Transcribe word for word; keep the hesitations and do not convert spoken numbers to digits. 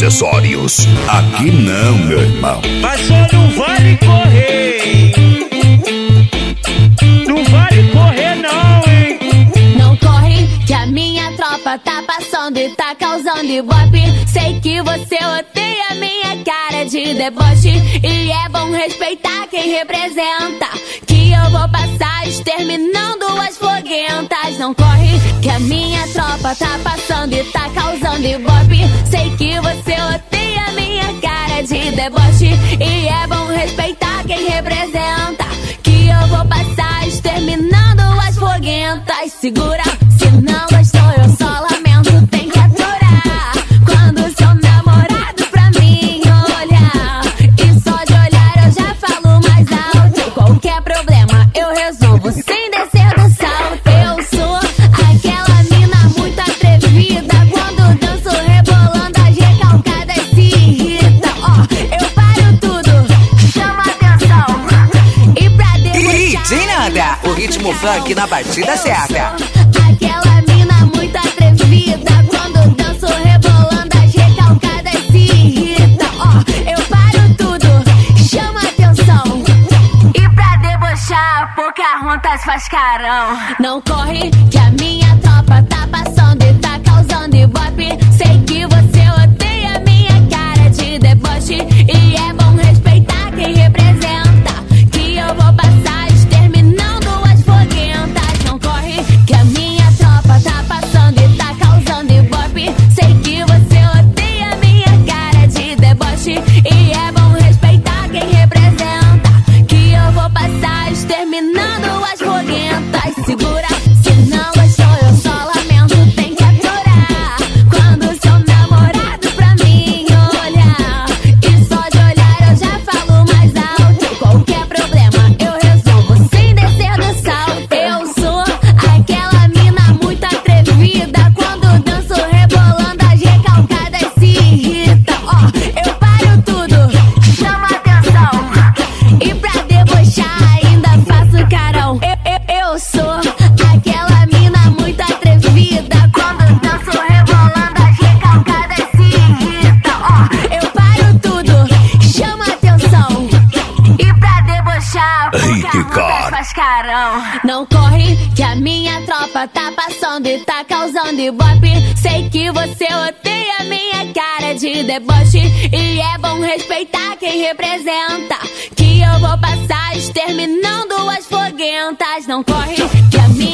acessórios. Aqui não, meu irmão. Mas só não vale correr. Não vale correr não, hein? Não corre, que a minha tropa tá passando e tá causando ibope. Sei que você odeia minha cara de deboche, e é bom respeitar quem representa, que eu vou passar exterminando as foguentas. Não corre, que a minha tropa tá passando e tá causando ibope. Sei que você odeia minha cara de deboche, e é bom respeitar quem representa, que eu vou passar exterminando as foguentas. Segura, se não gostou eu só lamento, tem que aturar. Quando seu namorado pra mim olhar, e só de olhar eu já falo mais alto. Qualquer problema eu resolvo sem descer do salto. Eu sou aquela mina muito atrevida, quando danço rebolando as recalcadas se irrita. Ó, eu paro tudo, chama atenção, e pra D J Nanda, o ritmo funk na batida certa. Aquela mina muito atrevida, quando danço rebolando as recalcadas se irrita. Ó, eu paro tudo, chama atenção, e pra debochar, Pocahontas faz carão. Não corre, que a minha tropa tá passando e tá causando ibope. Sei que você odeia minha cara de deboche, e é bom respeitar quem representa, que eu vou passar exterminando as foguentas. Não corre, que a minha tropa tá passando e tá causando ibope. Sei que você odeia minha cara de deboche, e é bom respeitar quem representa, que eu vou passar exterminando as foguentas. Segura, se não gostou eu só lamento, tem que aturar. Quando seu namorado pra mim olhar, e só de olhar eu já falo mais alto. Qualquer problema eu resolvo sem descer do salto. Eu sou aquela mina muito atrevida, quando danço rebolando as recalcadas se irrita. Ó, eu paro tudo, chama atenção, e pra debochar ainda faço carão. Eu, eu, eu sou aquela mina muito atrevida, quando danço rebolando as recalcadas se irrita. Ó, eu paro tudo, chama atenção, e pra debochar, Pocahontas faz carão. Não corre, que a minha tropa tá passando e tá causando ibope. Sei que você odeia minha cara de deboche, e é bom respeitar quem representa, que eu vou passar exterminando as foguentas. Não corre, que a minha